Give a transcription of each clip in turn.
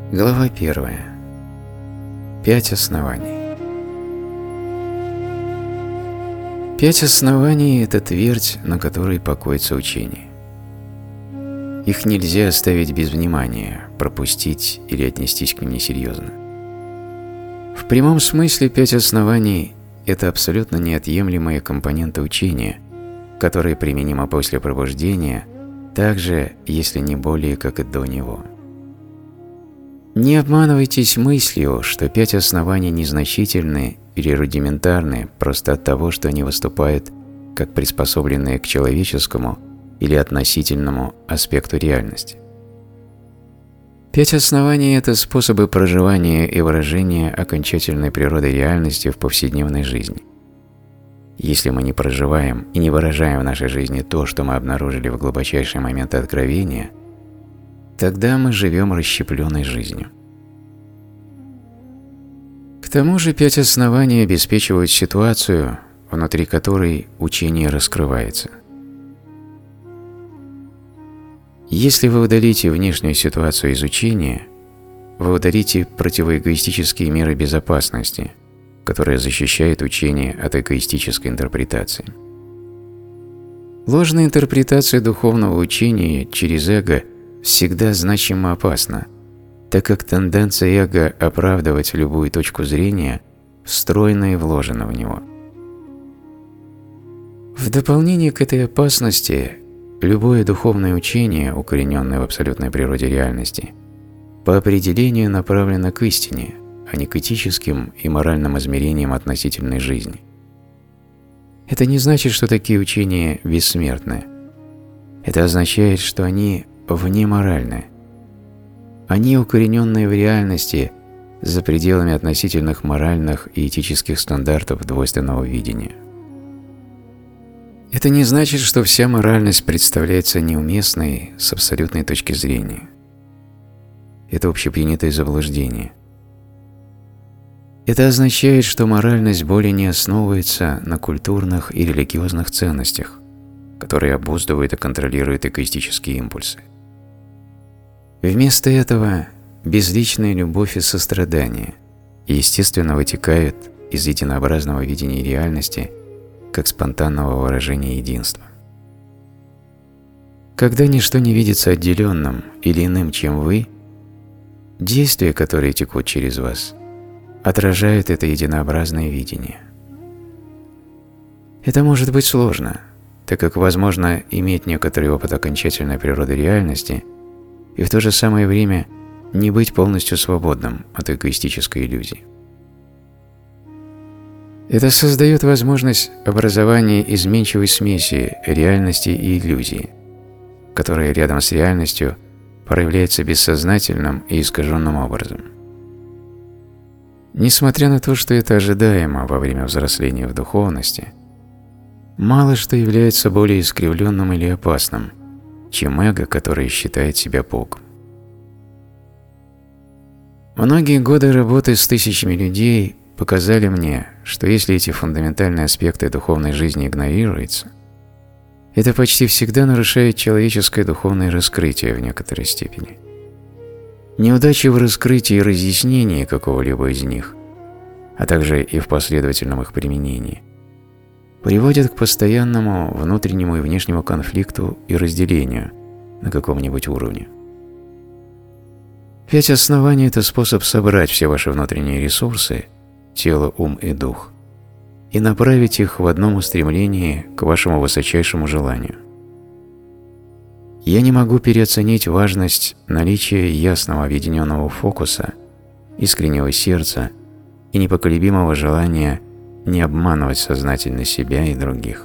Глава 1. 5 оснований. 5 оснований – это твердь, на которой покоится учение. Их нельзя оставить без внимания, пропустить или отнестись к ним несерьезно. В прямом смысле 5 оснований – это абсолютно неотъемлемые компоненты учения, которые применимы после пробуждения, так же, если не более, как и до него. Не обманывайтесь мыслью, что 5 оснований незначительны или рудиментарны просто от того, что они выступают как приспособленные к человеческому или относительному аспекту реальности. 5 оснований – это способы проживания и выражения окончательной природы реальности в повседневной жизни. Если мы не проживаем и не выражаем в нашей жизни то, что мы обнаружили в глубочайшие моменты откровения, тогда мы живем расщепленной жизнью. К тому же 5 оснований обеспечивают ситуацию, внутри которой учение раскрывается. Если вы удалите внешнюю ситуацию из учения, вы удалите противоэгоистические меры безопасности, которые защищают учение от эгоистической интерпретации. Ложная интерпретация духовного учения через эго всегда значимо опасна, так как тенденция эго оправдывать любую точку зрения встроена и вложена в него. В дополнение к этой опасности, любое духовное учение, укорененное в абсолютной природе реальности, по определению направлено к истине, а не к этическим и моральным измерениям относительной жизни. Это не значит, что такие учения бессмертны. Это означает, что они внеморальны. Они укорененные в реальности за пределами относительных моральных и этических стандартов двойственного видения. Это не значит, что вся моральность представляется неуместной с абсолютной точки зрения. Это общепринятое заблуждение. Это означает, что моральность более не основывается на культурных и религиозных ценностях, которые обуздывают и контролируют эгоистические импульсы. Вместо этого безличная любовь и сострадание естественно вытекают из единообразного видения реальности как спонтанного выражения единства. Когда ничто не видится отделенным или иным, чем вы, действия, которые текут через вас, отражают это единообразное видение. Это может быть сложно, так как возможно иметь некоторый опыт окончательной природы реальности и в то же самое время не быть полностью свободным от эгоистической иллюзии. Это создает возможность образования изменчивой смеси реальности и иллюзии, которая рядом с реальностью проявляется бессознательным и искаженным образом. Несмотря на то, что это ожидаемо во время взросления в духовности, мало что является более искривленным или опасным, чем эго, которое считает себя Богом. Многие годы работы с тысячами людей показали мне, что если эти фундаментальные аспекты духовной жизни игнорируются, это почти всегда нарушает человеческое духовное раскрытие в некоторой степени. Неудачи в раскрытии и разъяснении какого-либо из них, а также и в последовательном их применении, приводят к постоянному внутреннему и внешнему конфликту и разделению на каком-нибудь уровне. 5 оснований – это способ собрать все ваши внутренние ресурсы, тело, ум и дух, и направить их в одном устремлении к вашему высочайшему желанию. Я не могу переоценить важность наличия ясного объединенного фокуса, искреннего сердца и непоколебимого желания не обманывать сознательно себя и других.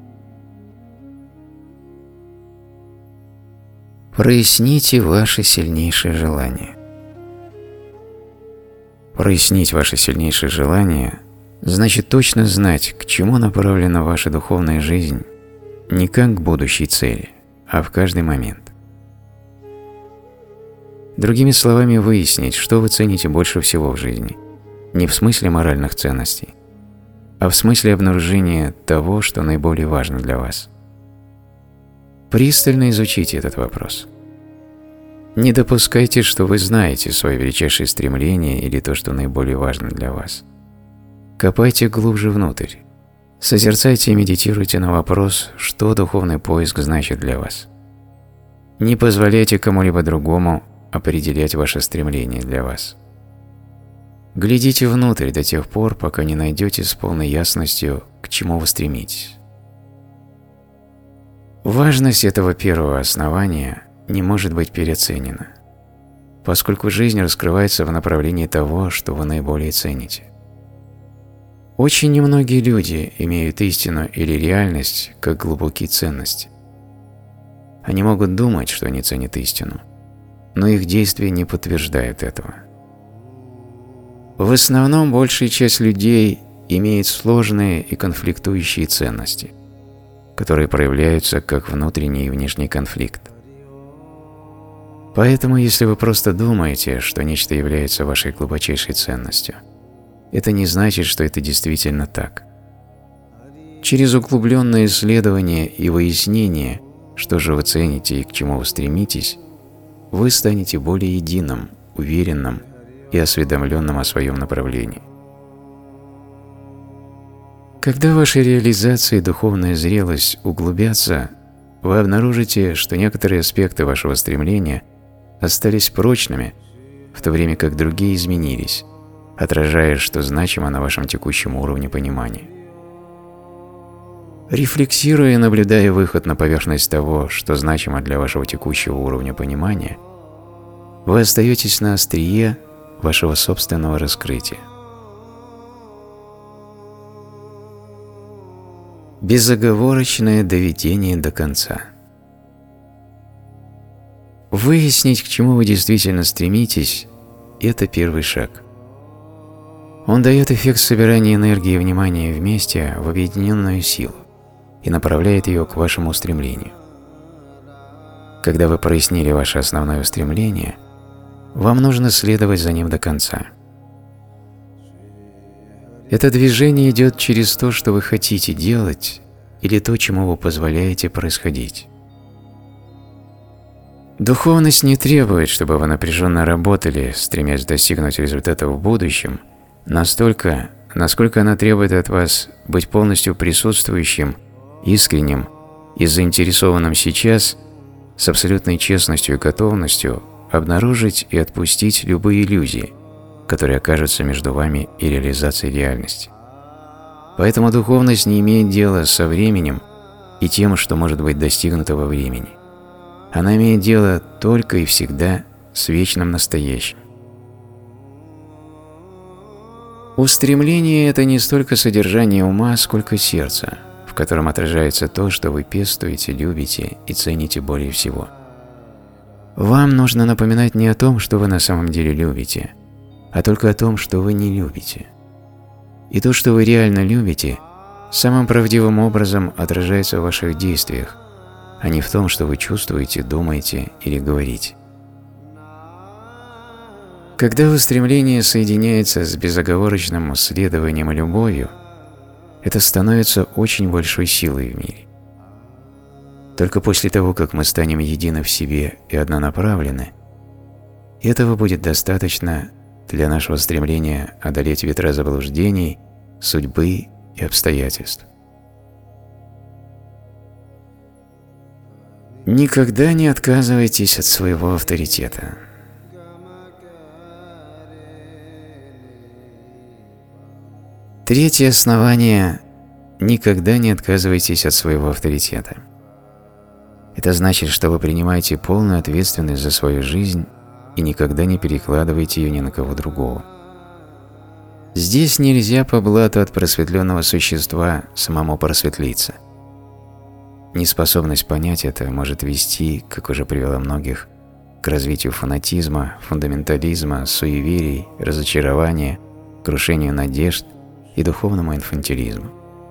Проясните ваши сильнейшие желания. Прояснить ваши сильнейшие желания значит точно знать, к чему направлена ваша духовная жизнь не как к будущей цели, а в каждый момент. Другими словами, выяснить, что вы цените больше всего в жизни, не в смысле моральных ценностей, а в смысле обнаружения того, что наиболее важно для вас. Пристально изучите этот вопрос. Не допускайте, что вы знаете свое величайшее стремление или то, что наиболее важно для вас. Копайте глубже внутрь. Созерцайте и медитируйте на вопрос, что духовный поиск значит для вас. Не позволяйте кому-либо другому определять ваше стремление для вас. Глядите внутрь до тех пор, пока не найдете с полной ясностью, к чему вы стремитесь. Важность этого первого основания не может быть переоценена, поскольку жизнь раскрывается в направлении того, что вы наиболее цените. Очень немногие люди имеют истину или реальность как глубокие ценности. Они могут думать, что они ценят истину, но их действия не подтверждают этого. В основном большая часть людей имеет сложные и конфликтующие ценности, которые проявляются как внутренний и внешний конфликт. Поэтому, если вы просто думаете, что нечто является вашей глубочайшей ценностью, это не значит, что это действительно так. Через углубленное исследование и выяснение, что же вы цените и к чему вы стремитесь, вы станете более единым, уверенным и осведомленным о своем направлении. Когда ваша реализация и духовная зрелость углубятся, вы обнаружите, что некоторые аспекты вашего стремления остались прочными, в то время как другие изменились, отражая, что значимо на вашем текущем уровне понимания. Рефлексируя и наблюдая выход на поверхность того, что значимо для вашего текущего уровня понимания, вы остаетесь на острие вашего собственного раскрытия. Безоговорочное доведение до конца. Выяснить, к чему вы действительно стремитесь, это первый шаг. Он дает эффект собирания энергии и внимания вместе в объединенную силу и направляет ее к вашему стремлению. Когда вы прояснили ваше основное стремление, вам нужно следовать за ним до конца. Это движение идет через то, что вы хотите делать, или то, чему вы позволяете происходить. Духовность не требует, чтобы вы напряженно работали, стремясь достигнуть результата в будущем, настолько, насколько она требует от вас быть полностью присутствующим, искренним и заинтересованным сейчас, с абсолютной честностью и готовностью обнаружить и отпустить любые иллюзии, которые окажутся между вами и реализацией реальности. Поэтому духовность не имеет дела со временем и тем, что может быть достигнуто во времени. Она имеет дело только и всегда с вечным настоящим. Устремление – это не столько содержание ума, сколько сердца, в котором отражается то, что вы пестуете, любите и цените более всего. Вам нужно напоминать не о том, что вы на самом деле любите, а только о том, что вы не любите. И то, что вы реально любите, самым правдивым образом отражается в ваших действиях, а не в том, что вы чувствуете, думаете или говорите. Когда устремление соединяется с безоговорочным следованием и любовью, это становится очень большой силой в мире. Только после того, как мы станем едины в себе и однонаправлены, этого будет достаточно для нашего стремления одолеть ветра заблуждений, судьбы и обстоятельств. Никогда не отказывайтесь от своего авторитета. Третье основание – никогда не отказывайтесь от своего авторитета. Это значит, что вы принимаете полную ответственность за свою жизнь и никогда не перекладываете ее ни на кого другого. Здесь нельзя по блату от просветленного существа самому просветлиться. Неспособность понять это может вести, как уже привело многих, к развитию фанатизма, фундаментализма, суеверий, разочарования, крушению надежд и духовному инфантилизму.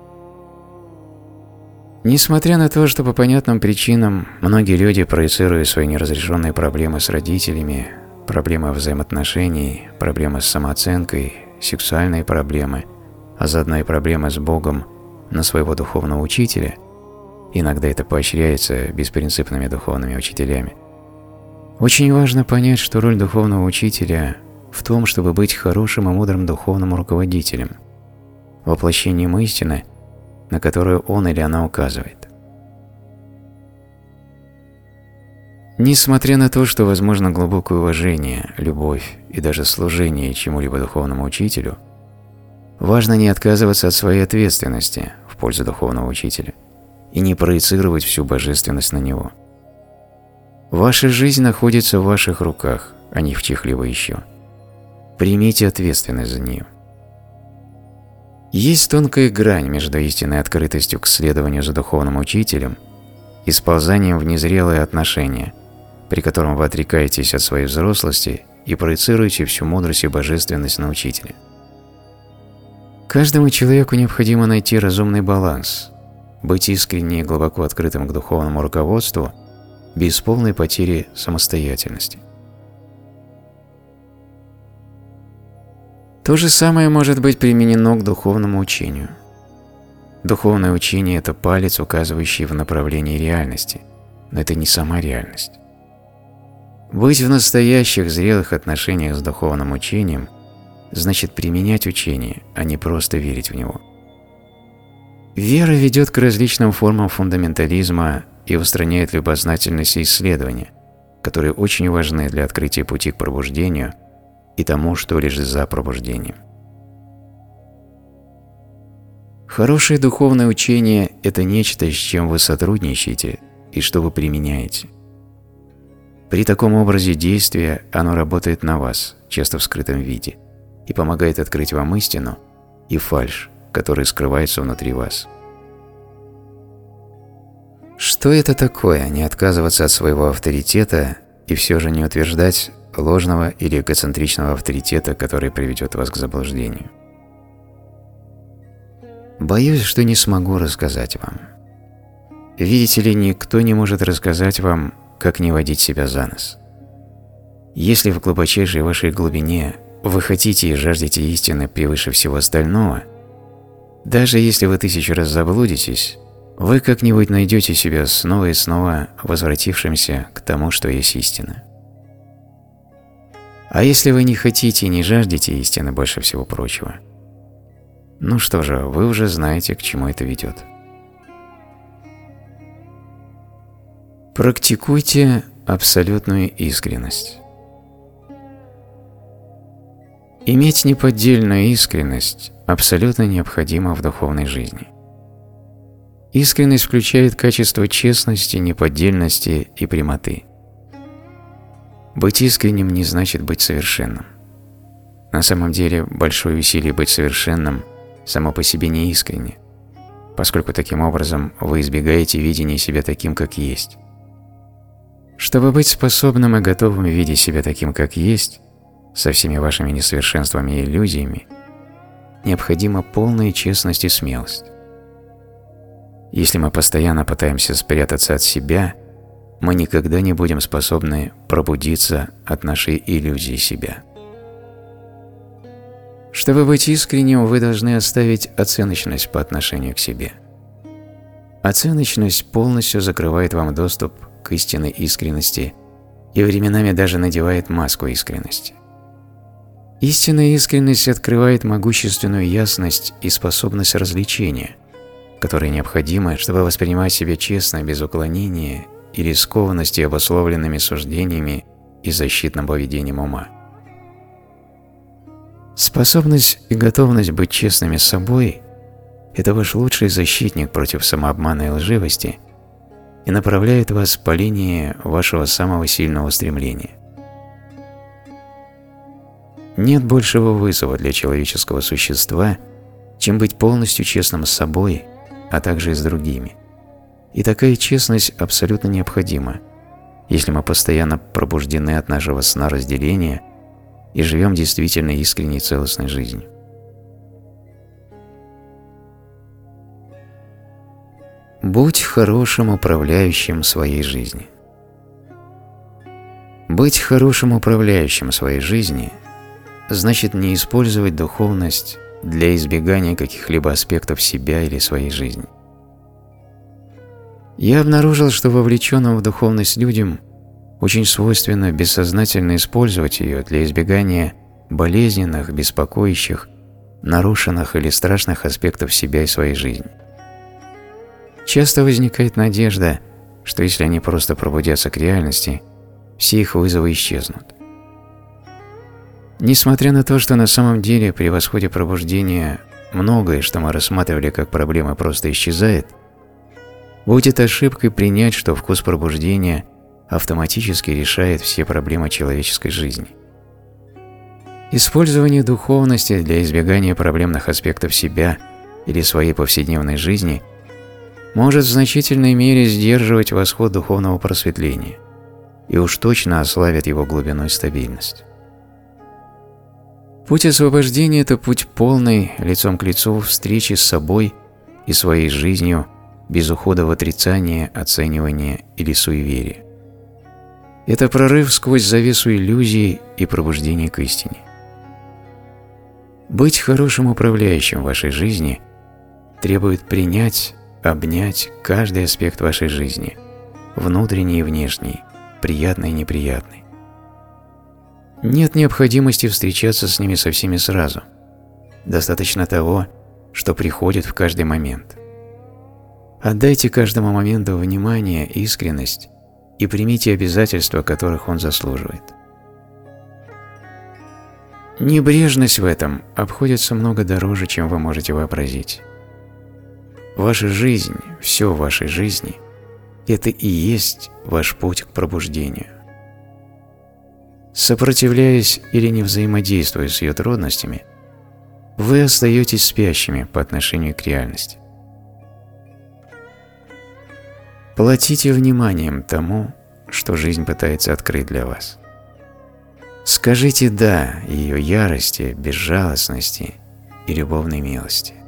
Несмотря на то, что по понятным причинам многие люди проецируют свои неразрешенные проблемы с родителями, проблемы взаимоотношений, проблемы с самооценкой, сексуальные проблемы, а заодно и проблемы с Богом на своего духовного учителя, иногда это поощряется беспринципными духовными учителями, Очень важно понять, что роль духовного учителя в том, чтобы быть хорошим и мудрым духовным руководителем, воплощением истины, на которую он или она указывает. Несмотря на то, что возможно глубокое уважение, любовь и даже служение чему-либо духовному учителю, важно не отказываться от своей ответственности в пользу духовного учителя и не проецировать всю божественность на него. Ваша жизнь находится в ваших руках, а не в чьих-либо еще. Примите ответственность за нее. Есть тонкая грань между истинной открытостью к следованию за духовным учителем и сползанием в незрелые отношения, при котором вы отрекаетесь от своей взрослости и проецируете всю мудрость и божественность на учителя. Каждому человеку необходимо найти разумный баланс, быть искренне и глубоко открытым к духовному руководству без полной потери самостоятельности. То же самое может быть применено к духовному учению. Духовное учение – это палец, указывающий в направлении реальности, но это не сама реальность. Быть в настоящих зрелых отношениях с духовным учением значит применять учение, а не просто верить в него. Вера ведет к различным формам фундаментализма и устраняет любознательность и исследования, которые очень важны для открытия пути к пробуждению и тому, что лежит за пробуждением. Хорошее духовное учение – это нечто, с чем вы сотрудничаете и что вы применяете. При таком образе действия оно работает на вас, часто в скрытом виде, и помогает открыть вам истину и фальшь, которая скрывается внутри вас. Что это такое – не отказываться от своего авторитета и все же не утверждать ложного или эгоцентричного авторитета, который приведет вас к заблуждению? Боюсь, что не смогу рассказать вам. Видите ли, никто не может рассказать вам, как не водить себя за нос. Если в глубочайшей вашей глубине вы хотите и жаждете истины превыше всего остального, даже если вы 1000 раз заблудитесь, вы как-нибудь найдете себя снова и снова возвратившимся к тому, что есть истина. А если вы не хотите и не жаждете истины больше всего прочего, ну что же, вы уже знаете, к чему это ведет. Практикуйте абсолютную искренность. Иметь неподдельную искренность абсолютно необходимо в духовной жизни. Искренность включает качество честности, неподдельности и прямоты. Быть искренним не значит быть совершенным. На самом деле, большое усилие быть совершенным само по себе не искренне, поскольку таким образом вы избегаете видения себя таким, как есть. Чтобы быть способным и готовым видеть себя таким, как есть, со всеми вашими несовершенствами и иллюзиями, необходима полная честность и смелость. Если мы постоянно пытаемся спрятаться от себя, мы никогда не будем способны пробудиться от нашей иллюзии себя. Чтобы быть искренним, вы должны оставить оценочность по отношению к себе. Оценочность полностью закрывает вам доступ к истинной искренности и временами даже надевает маску искренности. Истинная искренность открывает могущественную ясность и способность развлечения, которые необходимы, чтобы воспринимать себя честно, без уклонения и рискованности обусловленными суждениями и защитным поведением ума. Способность и готовность быть честными с собой – это ваш лучший защитник против самообмана и лживости и направляет вас по линии вашего самого сильного стремления. Нет большего вызова для человеческого существа, чем быть полностью честным с собой, а также и с другими. И такая честность абсолютно необходима, если мы постоянно пробуждены от нашего сна разделения и живем действительно искренней целостной жизнью. Будь хорошим управляющим своей жизни. Быть хорошим управляющим своей жизни значит не использовать духовность для избегания каких-либо аспектов себя или своей жизни. Я обнаружил, что вовлеченным в духовность людям очень свойственно бессознательно использовать ее для избегания болезненных, беспокоящих, нарушенных или страшных аспектов себя и своей жизни. Часто возникает надежда, что если они просто пробудятся к реальности, все их вызовы исчезнут. Несмотря на то, что на самом деле при восходе пробуждения многое, что мы рассматривали как проблемы, просто исчезает, будет ошибкой принять, что вкус пробуждения автоматически решает все проблемы человеческой жизни. Использование духовности для избегания проблемных аспектов себя или своей повседневной жизни может в значительной мере сдерживать восход духовного просветления и уж точно ослабит его глубину и стабильность. Путь освобождения – это путь полной, лицом к лицу, встречи с собой и своей жизнью без ухода в отрицание, оценивание или суеверие. Это прорыв сквозь завесу иллюзий и пробуждение к истине. Быть хорошим управляющим вашей жизни требует принять, обнять каждый аспект вашей жизни, внутренний и внешний, приятный и неприятный. Нет необходимости встречаться с ними со всеми сразу. Достаточно того, что приходит в каждый момент. Отдайте каждому моменту внимание, искренность и примите обязательства, которых он заслуживает. Небрежность в этом обходится много дороже, чем вы можете вообразить. Ваша жизнь, все в вашей жизни – это и есть ваш путь к пробуждению. Сопротивляясь или не взаимодействуя с ее трудностями, вы остаетесь спящими по отношению к реальности. Платите вниманием тому, что жизнь пытается открыть для вас. Скажите «да» ее ярости, безжалостности и любовной милости.